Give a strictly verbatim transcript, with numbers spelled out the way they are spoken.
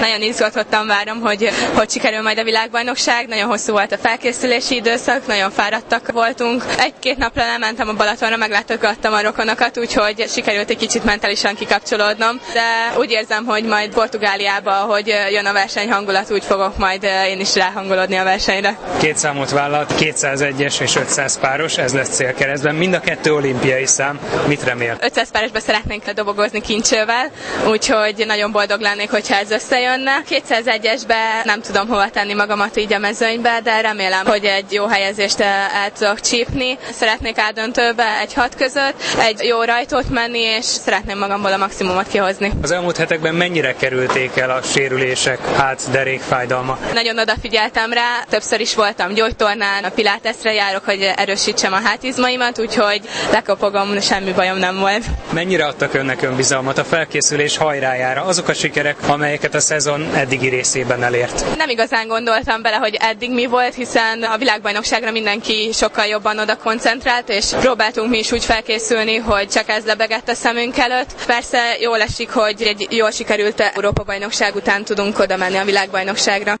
Nagyon izgatottan várom, hogy hogy sikerül majd a világbajnokság. Nagyon hosszú volt a felkészülési időszak, nagyon fáradtak voltunk. Egy-két napra elmentem a Balatonra, meglátogattam a rokonokat, úgyhogy sikerült egy kicsit mentálisan kikapcsolódnom. De úgy érzem, hogy majd Portugáliába, hogy jön a verseny hangulat, úgy fogok majd én is ráhangolódni a versenyre. Két számot vállalt, kétszázegyes és ötszáz páros, ez lesz célkeresztben. Mind a kettő olimpiai szám. Mit remél? ötszáz párosban szeretnénk dobogozni kincsővel, úgyhogy nagyon boldog lennék, hogyha ez összejönne. kétszázegyesben nem tudom hova tenni magamat így a mezőnybe, de remélem, hogy egy jó helyezést el tudok csípni. Szeretnék átdöntőbe egy hat között, egy jó rajtót menni, és szeretném magamból a maximumot kihozni. Az elmúlt hetekben mennyire kerülték el a sérülések, hát derékfájdalma? Nagyon odafigyeltem rá, többször is voltam gyógytornán, a piláteszre járok, hogy erősítsem a hátizmaimat, úgyhogy lekopogom, semmi bajom nem volt. Mennyire adtak önnek önbizalmat a felkészülés hajrájára, azok a sikerek, amelyeket a szezon eddigi részében elért? Nem igazán gondoltam bele, hogy eddig mi volt, hiszen a világbajnokságra mindenki sokkal jobban oda koncentrált, és próbáltunk mi is úgy felkészülni, hogy csak ez lebegett a szemünk előtt. Persze jól esik, hogy egy jól sikerült Európa-bajnokság után tudunk oda menni a világbajnokságra.